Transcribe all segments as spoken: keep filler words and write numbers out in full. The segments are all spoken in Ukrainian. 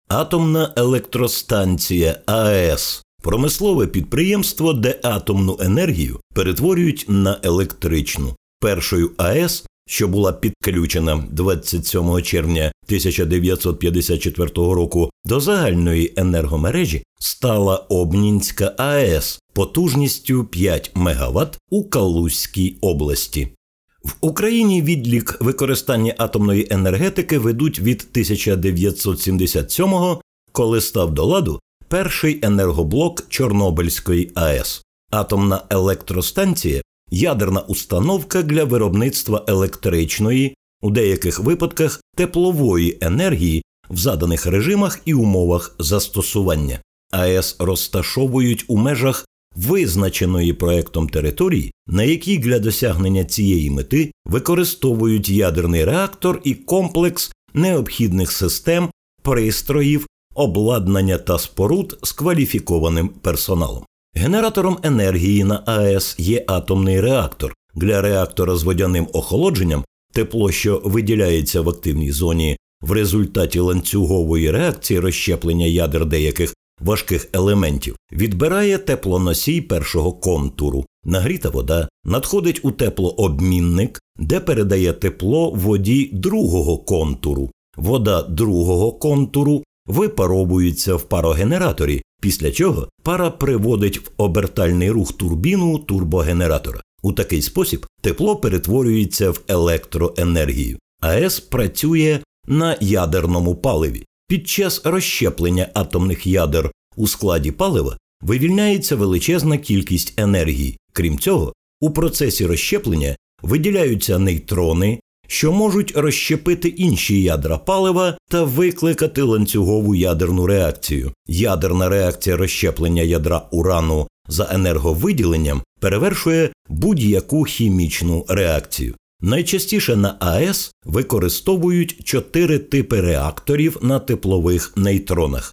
Атомна електростанція АЕС – промислове підприємство, де атомну енергію перетворюють на електричну. Першою АЕС, що була підключена двадцять сьомого червня тисяча дев'ятсот п'ятдесят четвертого року до загальної енергомережі, стала Обнінська АЕС потужністю п'ять мегаватт у Калузькій області. В Україні відлік використання атомної енергетики ведуть від тисяча дев'ятсот сімдесят сьомого, коли став до ладу перший енергоблок Чорнобильської АЕС. Атомна електростанція – ядерна установка для виробництва електричної, у деяких випадках теплової енергії в заданих режимах і умовах застосування. АЕС розташовують у межах визначеної проектом території, на якій для досягнення цієї мети використовують ядерний реактор і комплекс необхідних систем, пристроїв, обладнання та споруд з кваліфікованим персоналом. Генератором енергії на АЕС є атомний реактор. Для реактора з водяним охолодженням тепло, що виділяється в активній зоні в результаті ланцюгової реакції розщеплення ядер деяких важких елементів, відбирає теплоносій першого контуру. Нагріта вода надходить у теплообмінник, де передає тепло воді другого контуру. Вода другого контуру випаровується в парогенераторі, після чого пара приводить в обертальний рух турбіну турбогенератора. У такий спосіб тепло перетворюється в електроенергію. АЕС працює на ядерному паливі. Під час розщеплення атомних ядер у складі палива вивільняється величезна кількість енергії. Крім цього, у процесі розщеплення виділяються нейтрони, що можуть розщепити інші ядра палива та викликати ланцюгову ядерну реакцію. Ядерна реакція розщеплення ядра урану за енерговиділенням перевершує будь-яку хімічну реакцію. Найчастіше на АЕС використовують чотири типи реакторів на теплових нейтронах.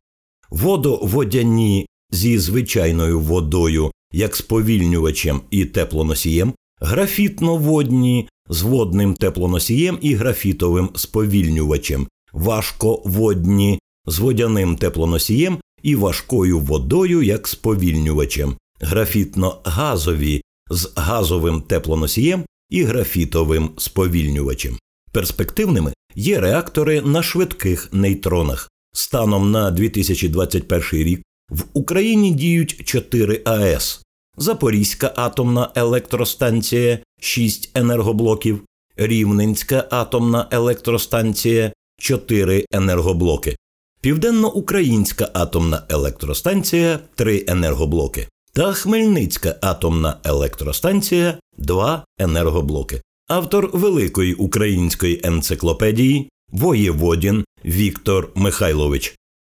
Водоводяні зі звичайною водою, як сповільнювачем і теплоносієм, графітно-водні з водним теплоносієм і графітовим сповільнювачем, важководні з водяним теплоносієм і важкою водою як сповільнювачем, графітно-газові з газовим теплоносієм і графітовим сповільнювачем. Перспективними є реактори на швидких нейтронах. Станом на дві тисячі двадцять перший рік в Україні діють чотири АЕС. Запорізька атомна електростанція – шість енергоблоків, Рівненська атомна електростанція – чотири енергоблоки, Південноукраїнська атомна електростанція – три енергоблоки та Хмельницька атомна електростанція – два енергоблоки. Автор Великої української енциклопедії Воєводін Віктор Михайлович.